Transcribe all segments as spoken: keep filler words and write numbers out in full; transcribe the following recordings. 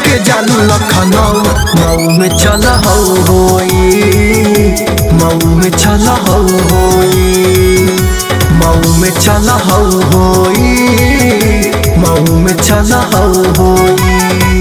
के जालू लखनऊ मऊ में चल हो होई मऊ में चल हो होई मऊ में चल हो होई मऊ में चल हो होई।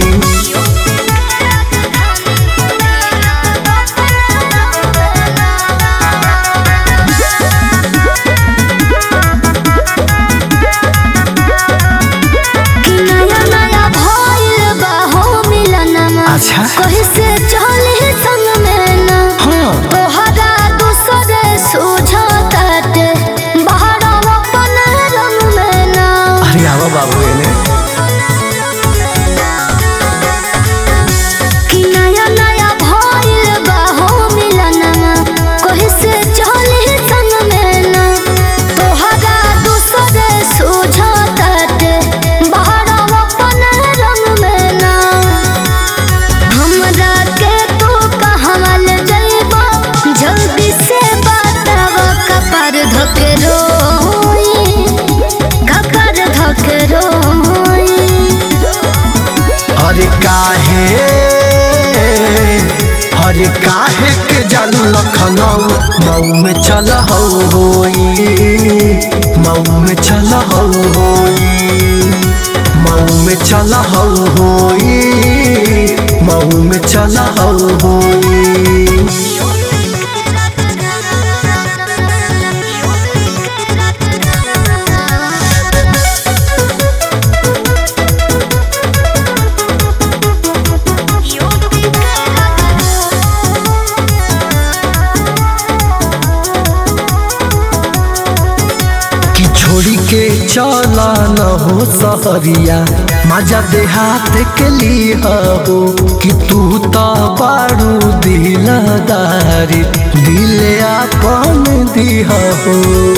अच्छा कहीं से चले संग में ना हाँ तोहरा दूसरे सूझा ताटे बाहर अपन रंग में ना। अरे आवा बाबू एने कि नया नया भइल बा हो मिलनमा कहीं से चले संग में ना तोहरा दूसरे सूझा ताटे बाहर अपन रंग में ना। हमरा के तू कहवल जइबा जल्दी से बतावा कपर धके रोई कपर धके रोई। अरे काहे अरे काहे के जालू लखनऊ मऊ में चल हो होई मऊ में चल हो होई मऊ में चल हो होई मऊ में चल हो होई। कि छोड़ी के चला न हो सहरिया मजा देहात के लिए हो कि तू तो बारू दिलदारी दिल अपन दिह हो।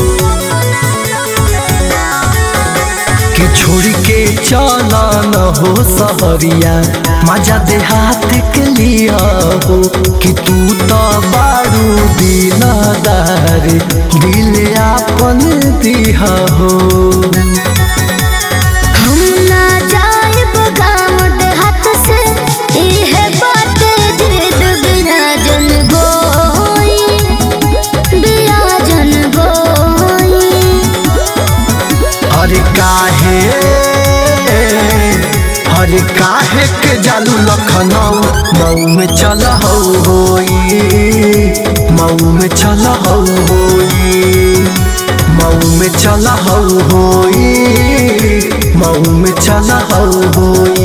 कि छोड़ी के चला न हो सहरिया मजा देहात के लिए हो कि तू तो बारू दिलदारी दिल अपन दिह हो। हम ना जाइब गाम देहात से इहे बाटे जिद बिना जन गोई बिया जन गोई। अरे काहे अरे काहे के जालू लखनऊ मऊ में चल हो होई मऊ में चल हो होई मऊ में चल हो होई मऊ में चल हो होई।